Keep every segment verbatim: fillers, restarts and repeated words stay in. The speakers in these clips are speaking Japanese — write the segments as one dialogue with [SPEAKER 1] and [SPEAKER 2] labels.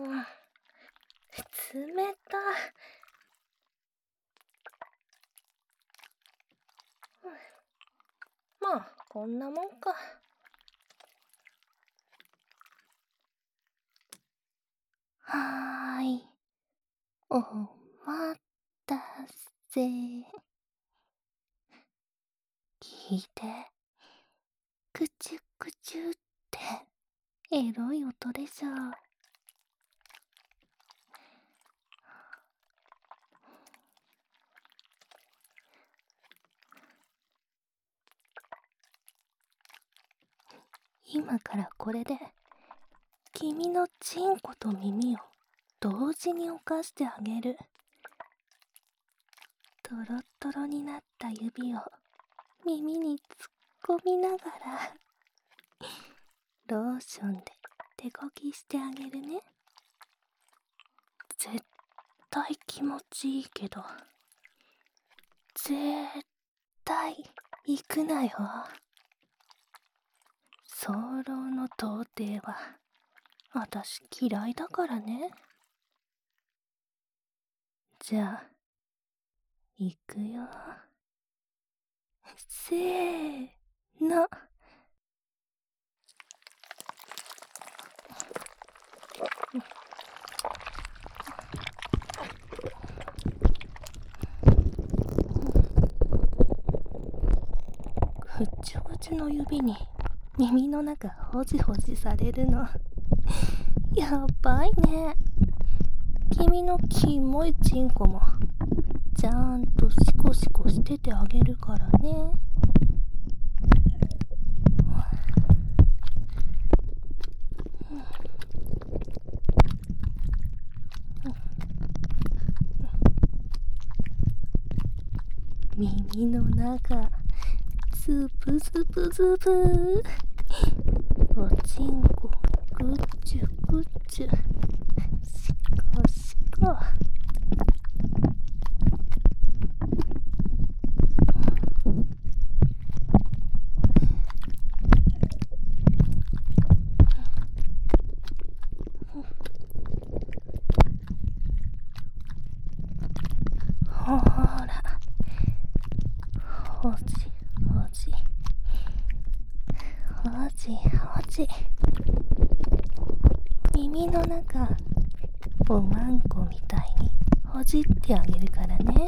[SPEAKER 1] うん、冷た。うん、まあこんなもんか。はーい、お待たせ。聞いて、クチュクチュってエロい音でしょ。今からこれで君のチンコと耳を同時に犯してあげる。トロットロになった指を耳に突っ込みながらローションで手こぎしてあげるね。絶対気持ちいいけど、絶対行くなよ。早漏の童貞は私嫌いだからね。じゃあ行くよ。せーの。ふっちゅふちゅの指に耳の中ほじほじされるのやばいね。君のキモいチンコもちゃんとシコシコしててあげるからね。耳の中ズブズブズブ、おちんこぐっちゅぐっちゅ、しこしこ。ほら、ほじほじほじほじ。耳の中おまんこみたいにほじってあげるからね。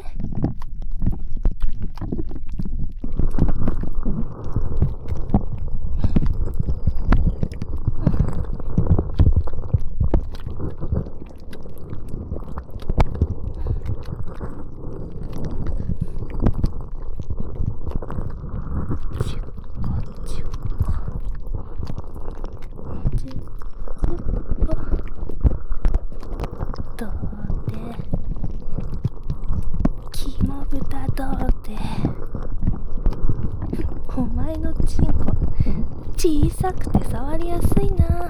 [SPEAKER 1] どうで肝豚どうで。お前のチンコ小さくて触りやすいな。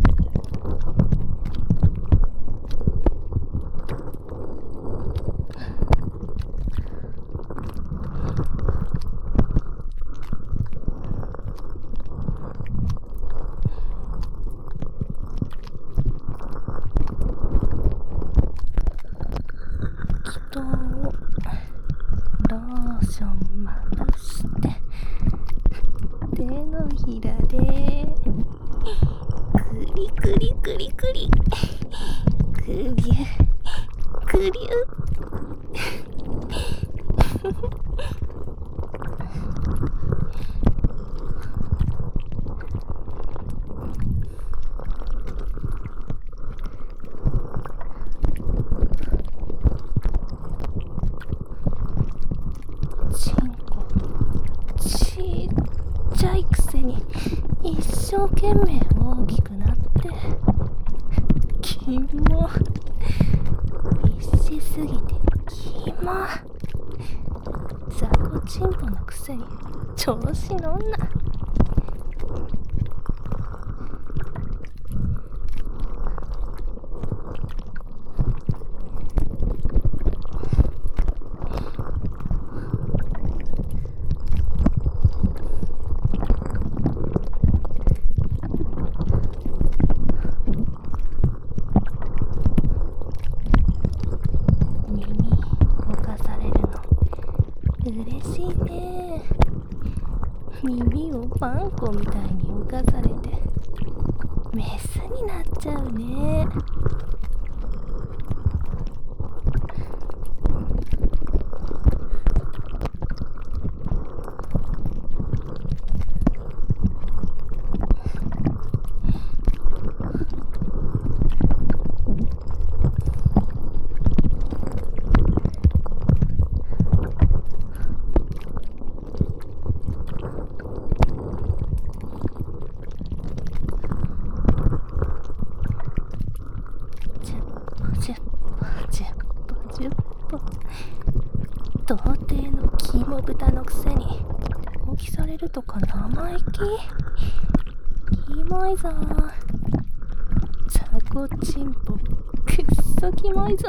[SPEAKER 1] 人をローションまぶして手のひらでクリクリクリクリクリュクリュチンコちっちゃいくせに一生懸命大きくなってキモ、必死すぎてキモ。雑魚チンポのくせに調子乗んな。 耳をパン粉みたいに浮かされてメスになっちゃうね。童貞のキモ豚のくせに放棄されるとか生意気。キモいぞ。チャコチンポくっそキモいぞ。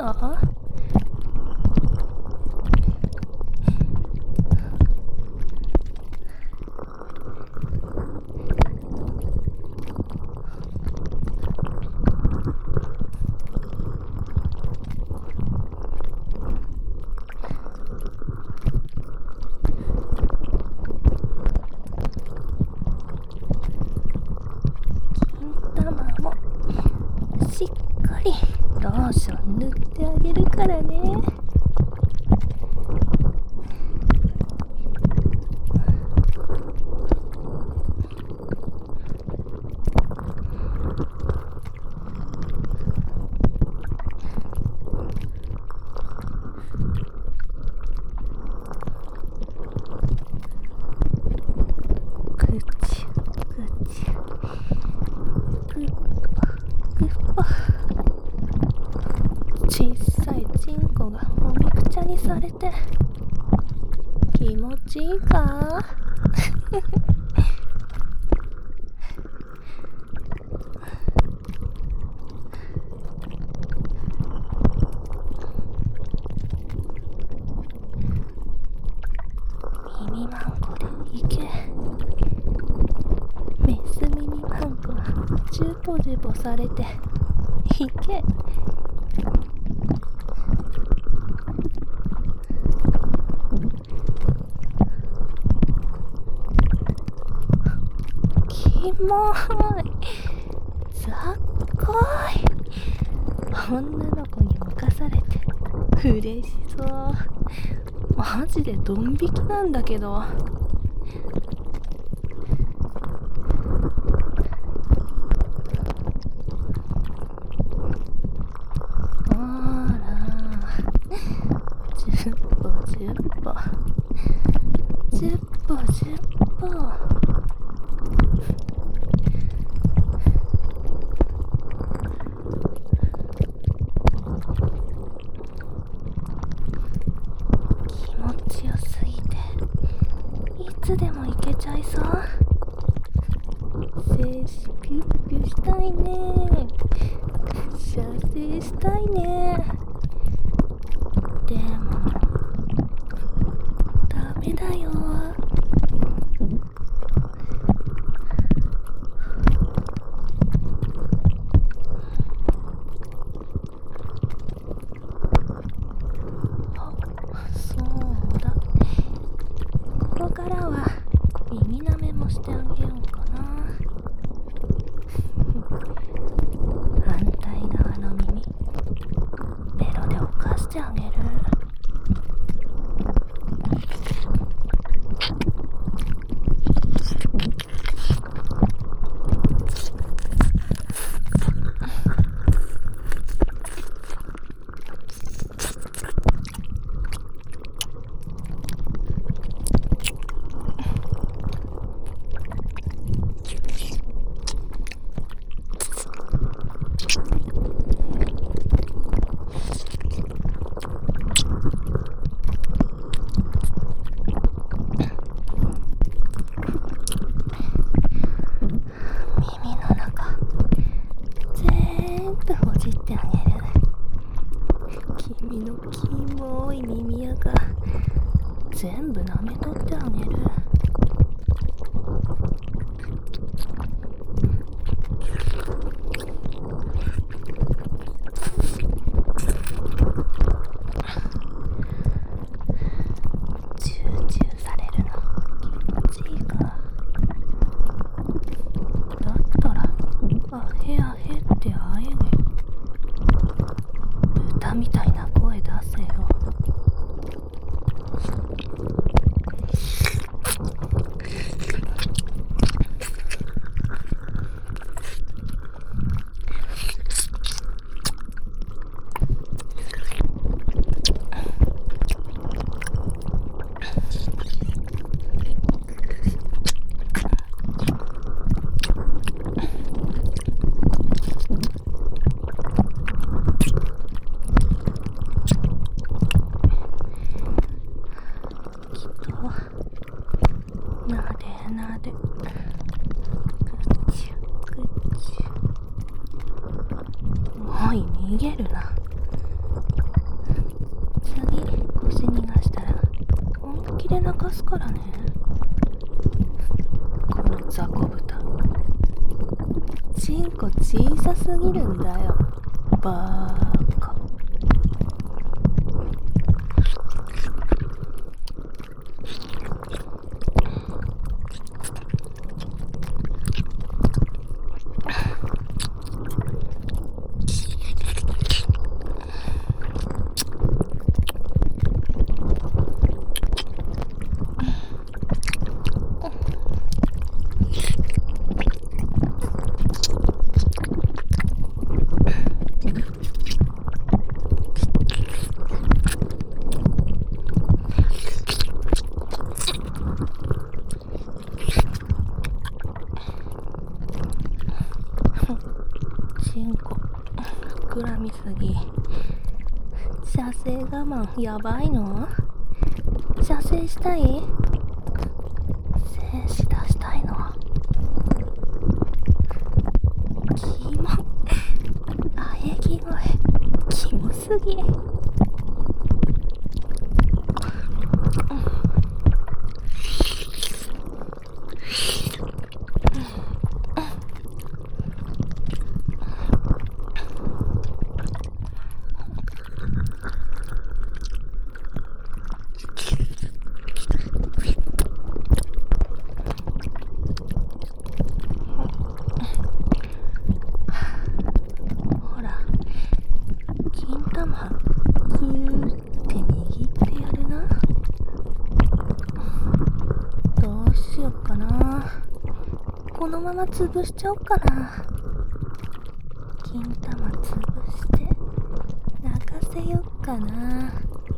[SPEAKER 1] しっかりローション塗ってあげるからね。ぐちゅぐちゅぐっぐっぱ。小さいチンコがおみくちゃにされて気持ちいいか耳マンコでいけ。メス耳マンコはジュポジュポされていけ。キモい。ざっこい。女の子に侵されて嬉しそう。マジでドン引きなんだけど。じゅっぽじゅっぽ。気持ちよすぎていつでもいけちゃいそう。精子ピュッピュしたいね。射精したいね。でもダメだよ。そうだ、ここからは耳なめもしてあげようかな。反対側の耳ベロで浮かしてあげる。 みたいな声出せよ。なでなで、ぐちゅぐちゅ。おい、逃げるな。次腰逃がしたら本気で泣かすからね。この雑魚豚、チンコ小さすぎるんだよ、バーカ。チンコ膨らみすぎ。射精我慢やばいの？射精したい？精子出したいの？キモ。喘ぎ声キモすぎ。ほら、金玉ギューって握ってやるな。どうしよっかな。このまま潰しちゃおっかな。金玉潰して泣かせよっかな。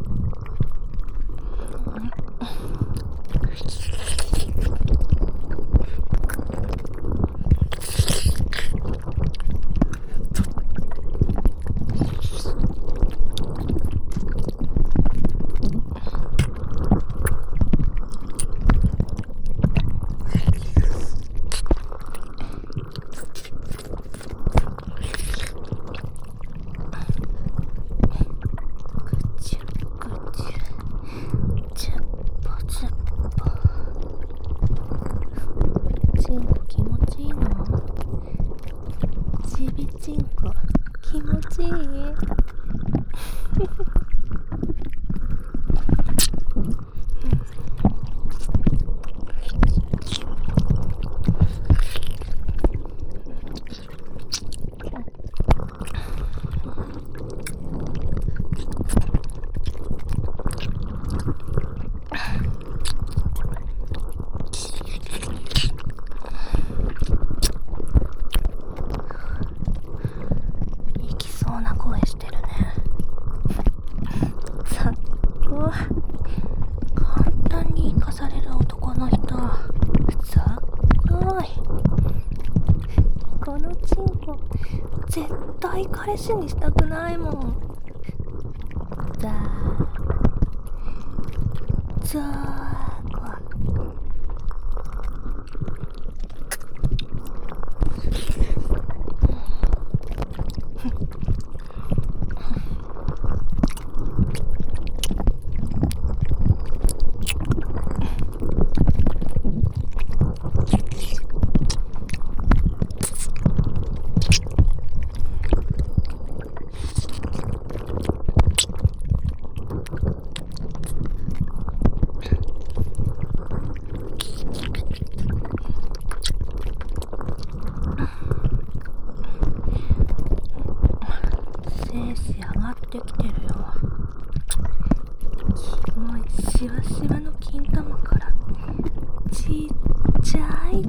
[SPEAKER 1] チンコ気持ちいい。声してるね。さっご簡単に生かされる男の人、さっごい。このチンコ絶対彼氏にしたくないもん。ザーザーゴ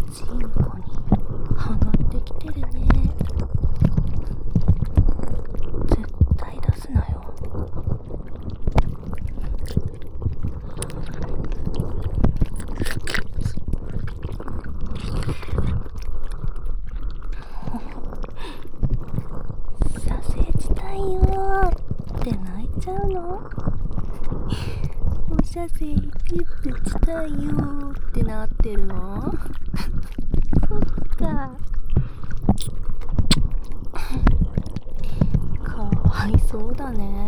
[SPEAKER 1] チンコに上がってきてるね。絶対出すなよ。させしたいよーって泣いちゃうの？お射精ピュッてしたいよーってなってるの？そっか。かわいそうだね。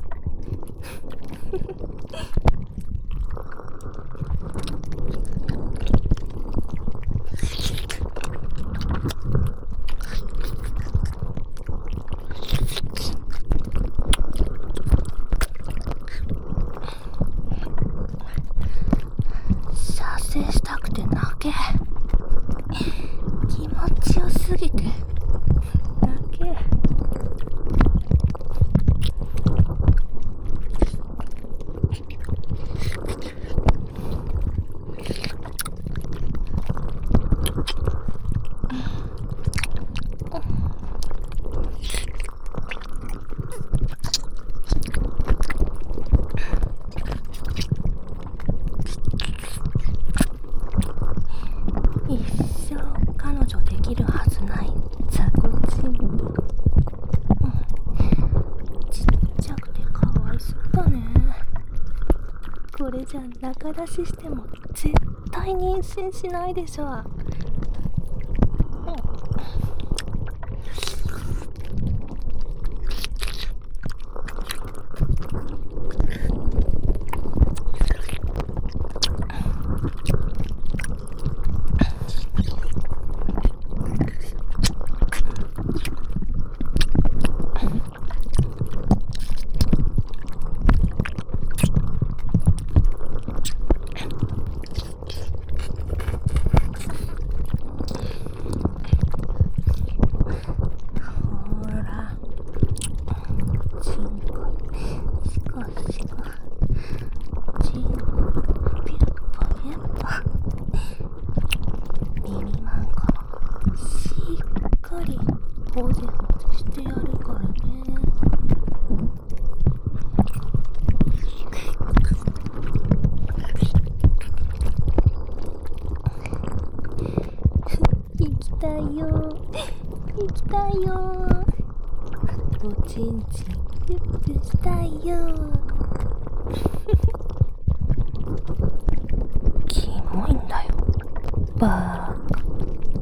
[SPEAKER 1] 射精したくて泣け。気持ちよすぎて泣け。一生彼女できるはずない雑魚チンポ、うん、ちっちゃくてかわいそうだね。これじゃ仲出ししても絶対妊娠しないでしょ。ほじほじしてやるからね。行きたいよ行きたいよ。おちんちんピュッピュしたいよ。キモいんだよバーカ。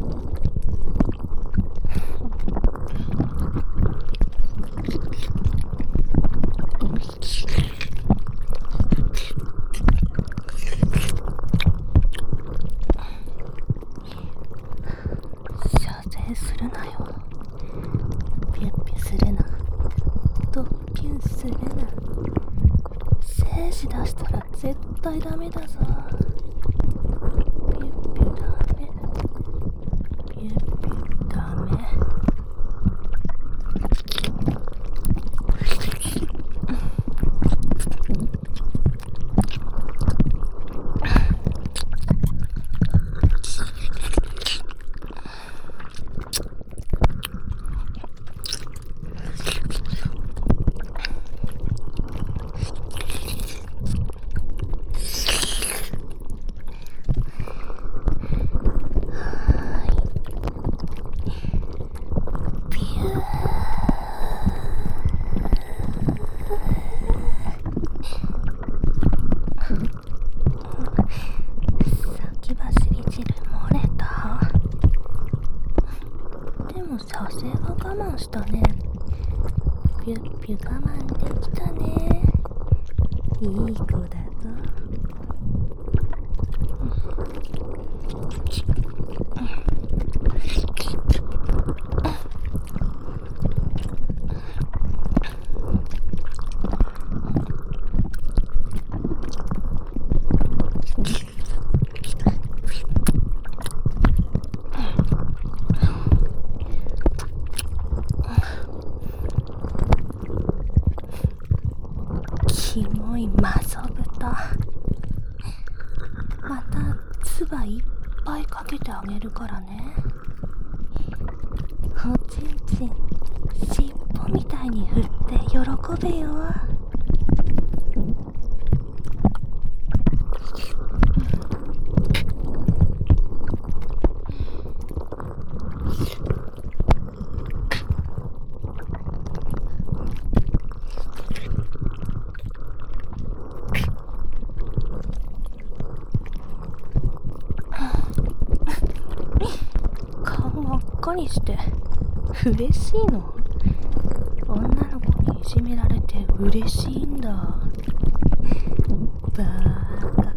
[SPEAKER 1] するなよ。ピュッピュするな。ドッピュンするな。精子出したら絶対ダメだぞ。ピュッピュダメ。ピュッピュダメ。先走り汁漏れた。でも射精は我慢したね。ピュッピュ我慢できたね。いい子だぞ。キモいマソブタ。 るからね。おちんちん尻尾みたいに振って喜べよ。顔真っ赤にして嬉しいの？女の子にいじめられて嬉しいんだ。バーカ。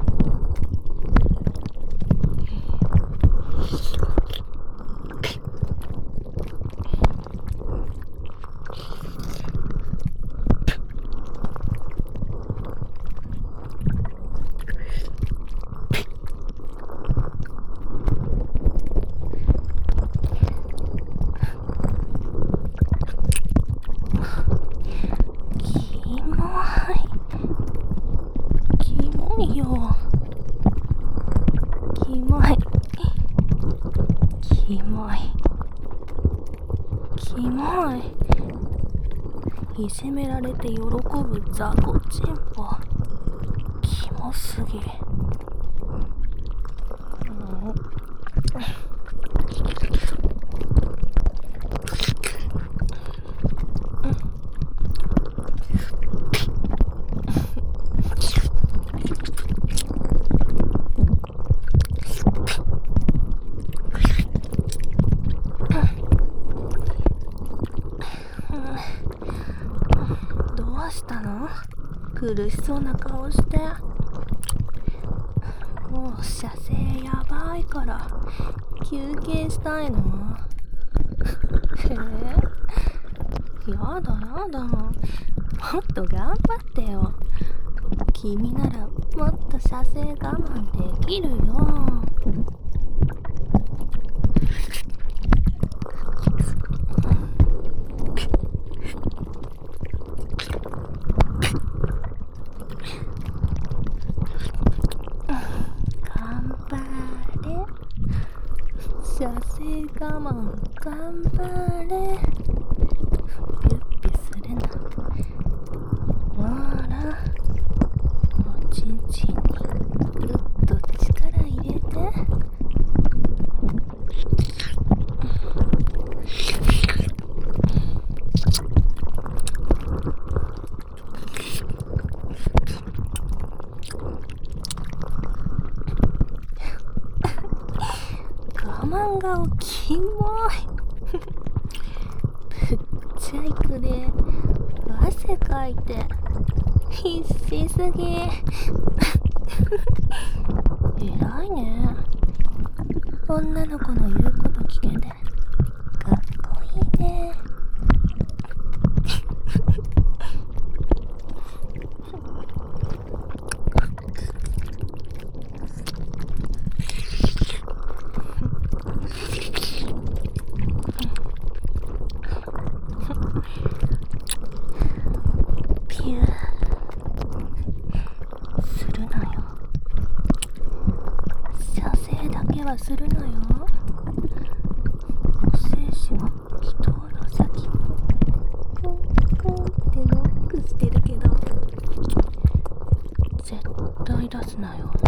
[SPEAKER 1] キモいキモい。いじめられて喜ぶ雑魚チンポ、キモすぎ。どうしたの？苦しそうな顔して。もう射精やばいから休憩したいの？へえ、やだやだ、もっと頑張ってよ。君ならもっと射精我慢できるよ。射精我慢頑張れ。ピュッピュするな。ほら、おちんちんにぐっと力入れて。我慢顔キモい。ぶっちゃいくで汗かいて必死すぎ。偉いね。女の子の言うこと聞けてかっこいいね。ピューするなよ。射精だけはするなよ。お精子は人の先をコンコンってノックしてるけど絶対出すなよ。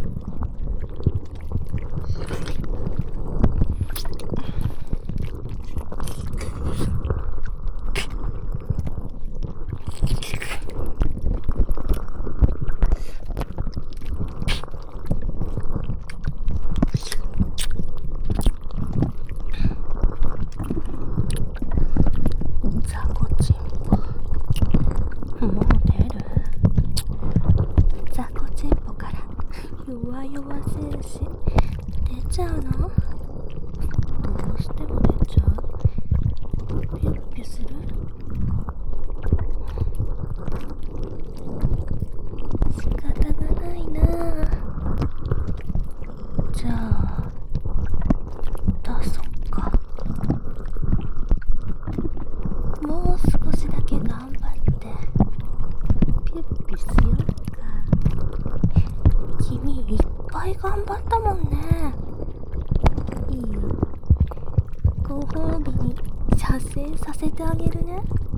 [SPEAKER 1] 褒美に射精させてあげるね。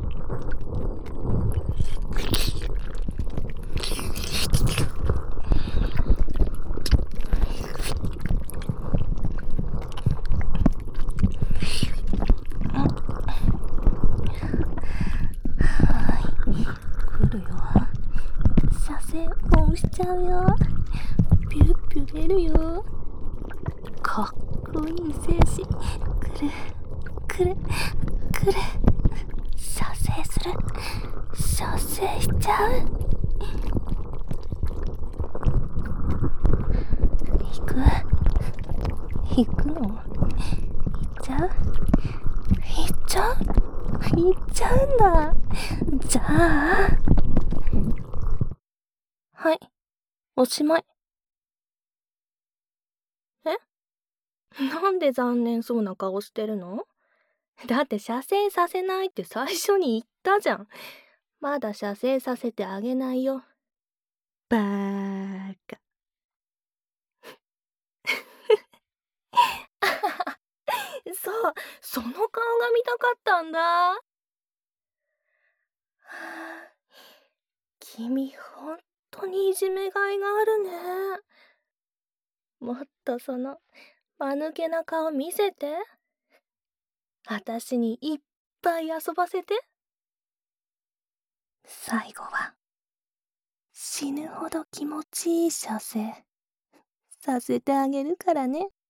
[SPEAKER 1] はい、来るよ。射精オンしちゃうよ。ピュッピュ出るよ。かっこいい精子。くるくるくる。射精する。射精しちゃう。行く行くの？行っちゃう？行っちゃう？行っちゃうんだ。じゃあ、はい、おしまい。え？なんで残念そうな顔してるの？だって射精させないって最初に言ったじゃん。まだ射精させてあげないよ。バーカ。そう、その顔が見たかったんだ。はあ、君ほんとにいじめがいがあるね。もっとその間抜けな顔見せて。あたしにいっぱい遊ばせて。最後は死ぬほど気持ちいい射精させてあげるからね。